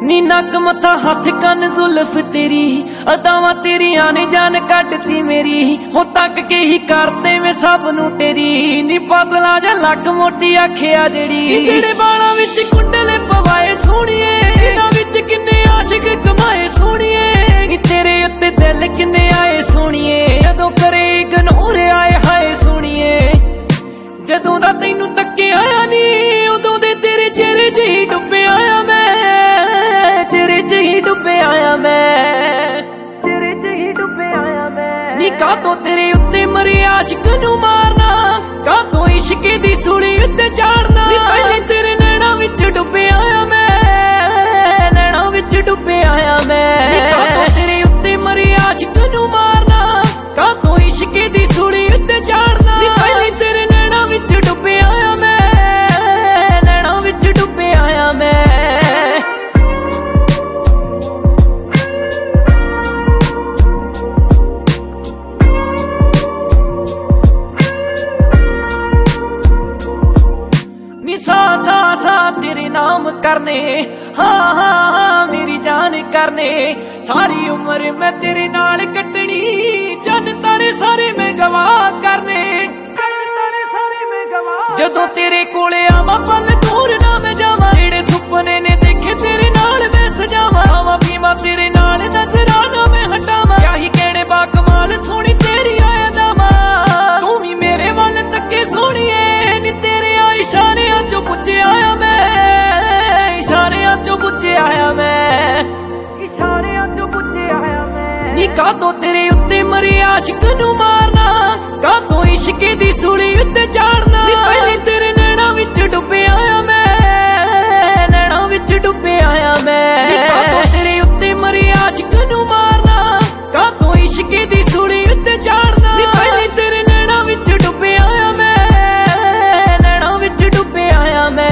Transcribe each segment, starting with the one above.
नी नक मथा हाथ कन जुल्फ तेरी अदावां तेरियां ने जान कटती मेरी हो तक के ही करते मैं सब नू टेरी नी पतला जा लक मोटी आखिया जेड़ी जेड़े बालां विच कुंडले पवाए सोहणीए इन्हां विच किन्ने आशिक कमाए सोहणीए नी तेरे उत्ते दिल किन्ने आए सोहणीए जदों करे इग्नोर आए हाय सोहणीए जदों दा तैनू तक्के आया नी उदों दे तेरे चेहरे च ही डुब्बे आया मैं चेहरे च ही डुब्बे आया मैं चेहरे च ही डुब्बे आया मैं नी कातों तेरे उत्ते मरे आशिक नू मारना कातों इश्क दी सूली उत्ते चाड़ना नी पहले तेरे नैना विच डुब्बे आया मैं नैना विच डुब्बे आया मैं नी कातों तेरे उत्ते मरे आशिक नू मारना कातों इश्क दी सूली उत्ते चाड़ना नी पहले तेरे नैना विच डुब्बे आया मैं नैना विच डुब्बे आया मैं सा तेरे नाम करने हाँ हाँ हाँ मेरी जान करने सारी उम्र मैं तेरे नाल कटनी जन तारे सारे मैं गवाह करने जदों तेरे कोले आवा पल दूर ना मैं जावा जेड़े सुपने ने देखे तेरे नाल मैं सजावा आवा पीवा तेरे नाल नजराना मैं हटावा क्या ही केड़े बाकमाल सोनी तेरी आया दावा तू भी मेरे वाल तके सोनिए नी तेरे आ इशारियां चो बुझे आया मैं इशारियां चो बुझे आया मैं इशारियां चो बुझे आया मैं नी कातों तेरे उत्ते मरे आशिक नू मारना कातों इश्क दी सूली उत्ते चाड़ना नी पहले तेरे नैना विच डुब्बे आया मैं नैना विच डुब्बे आया मैं नी कातों तेरे उत्ते मरे आशिक नू मारना कातों इश्क दी सूली उत्ते चाड़ना नी पहले तेरे नैना विच डुब्बे आया मैं नैना विच डुब्बे आया मैं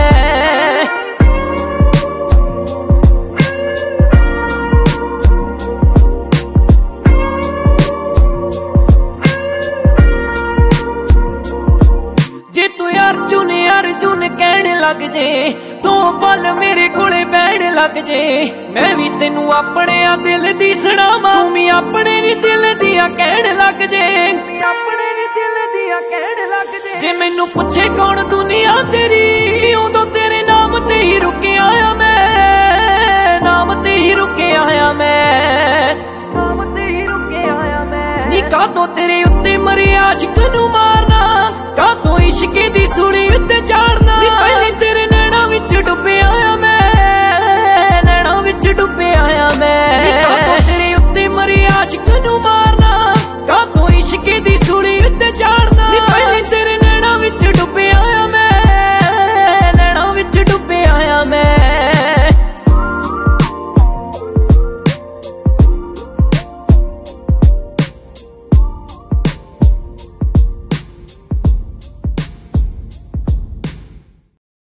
अर्जुन कहने लग जे तू पल मेरे कोले बैठ लग जे मैं भी तेनू अपने दिल दी सुनावा तू भी अपने नी दिल दिया कहने लग जे अपने नी दिल दिया कहने लग जे मैनू पूछे कौन दुनिया तेरी उदों तेरे नाम ते ही रुके आया मैं नाम ते ही रुके आया मैं नाम ते ही रुके आया मैं नी कातों तेरे उत्ते मरे आशिक नू मारना कातों इश्क दी सूली उत्ते चाड़ना नी पहले तेरे नैना विच डुब्बे